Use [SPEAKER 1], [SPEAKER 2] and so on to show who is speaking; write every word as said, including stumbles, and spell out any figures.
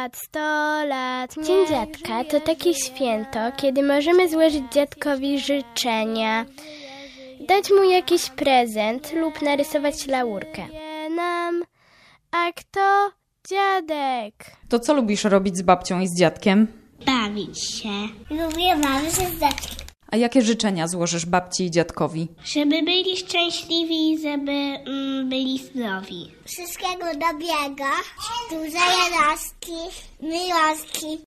[SPEAKER 1] lat, sto lat. Dzień Dziadka to takie święto, kiedy możemy złożyć dziadkowi życzenia, dać mu jakiś prezent lub narysować laurkę. Nam, a kto? Dziadek.
[SPEAKER 2] To co lubisz robić z babcią i z dziadkiem?
[SPEAKER 3] Bawić się. Lubię bawić się z dziadkiem.
[SPEAKER 2] A jakie życzenia złożysz babci i dziadkowi?
[SPEAKER 3] Żeby byli szczęśliwi i żeby mm, byli zdrowi. Wszystkiego dobrego, dużej radości, miłości.